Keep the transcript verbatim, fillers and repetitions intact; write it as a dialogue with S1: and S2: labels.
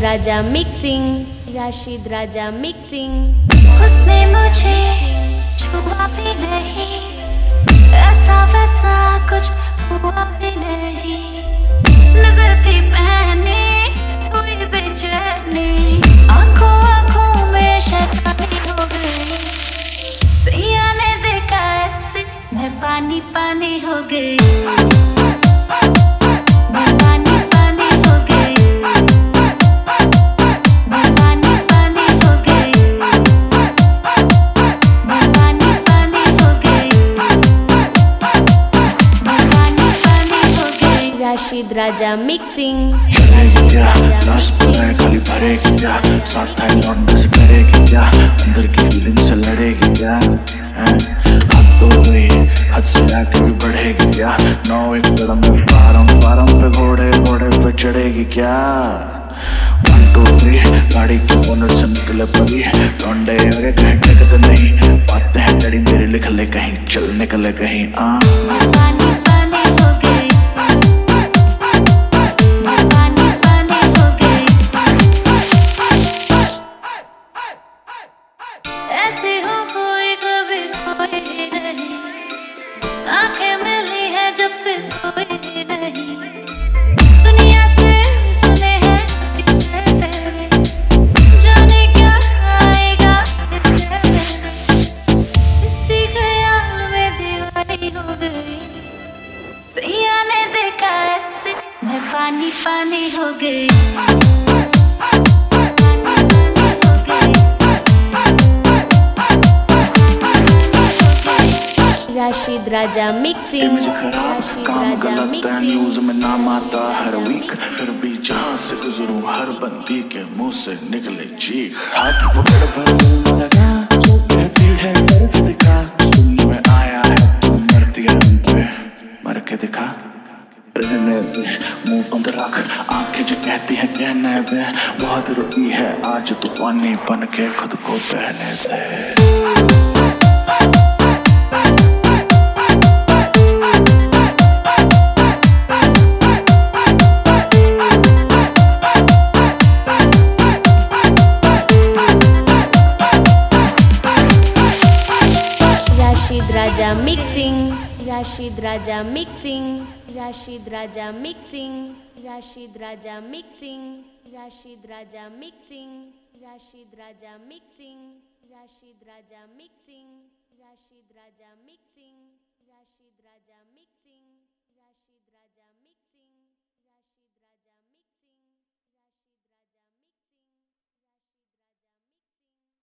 S1: राजा mixing, Rashid Raja mixing.
S2: उसने मुझे छुआ भी नहीं, ऐसा वैसा कुछ हुआ भी नहीं। नजर थी पहनी हुई बेचैनी, आंखों आंखों में शैतानी हो गई। सैया ने देखा ऐसे मैं पानी पानी हो गई, मैं पानी पानी हो गई, मैं पानी पानी हो गई, मैं पानी पानी हो गई, मैं पानी पानी हो गई।
S1: राशिद राजा मिक्सिंग।
S3: लास्ट पे मैं खाली भरेगी क्या, साथ टाइम लौटने से करेगी क्या, अंदर की फीलिंग से लड़ेगी क्या, हद तो हुई हद से आगे भी बढ़ेगी क्या, नौ एक कदम में फारम फारम पे घोड़े घोड़े पे चढ़ेगी क्या। वन टू थ्री गाड़ी के बोनट से निकले परी, लौंडे आगे कहीं टिकते नहीं, बातें हैं डरी मेरी लिख ले कहीं, चल निकले कहीं। आ
S2: मैं पानी पानी हो गई, मैं पानी पानी हो गई। ऐसी हो कोई कभी कोई नहीं, आंखें मिली है जब से सोई नहीं। दुनिया से सुने हैं किस्से तेरे, जाने क्या आएगा इससे। इसी ख्याल में दीवानी हो गई, सैया ने देखा ऐसे मैं पानी पानी हो गई, पानी पानी हो गई।
S1: राशिद राजा मिक्सिंग,
S3: इमेज खराब
S1: राशिद
S3: काम
S1: राजा
S3: गलत है,
S1: मिक्सिंग।
S3: न्यूज में नाम आता हर वीक, फिर भी जहाँ से गुजरूं हर बंदी के मुंह से निकले चीख। हाथ पकड़ भर दिल में लगा जो कहती है करके दिखा, सुनने में आया है तू मरती है हम पे, मर के दिखा। रहने दे मुंह बंद रख, आंखें जो कहती है कहने दे, बहुत रोई है आज तू पानी बन के खुद को बहने दे।
S1: Rashid Raja mixing, Rashid Raja mixing, Rashid Raja mixing, Rashid Raja mixing, Rashid Raja mixing, Rashid Raja mixing, Rashid Raja mixing, Rashid Raja mixing, Rashid Raja mixing.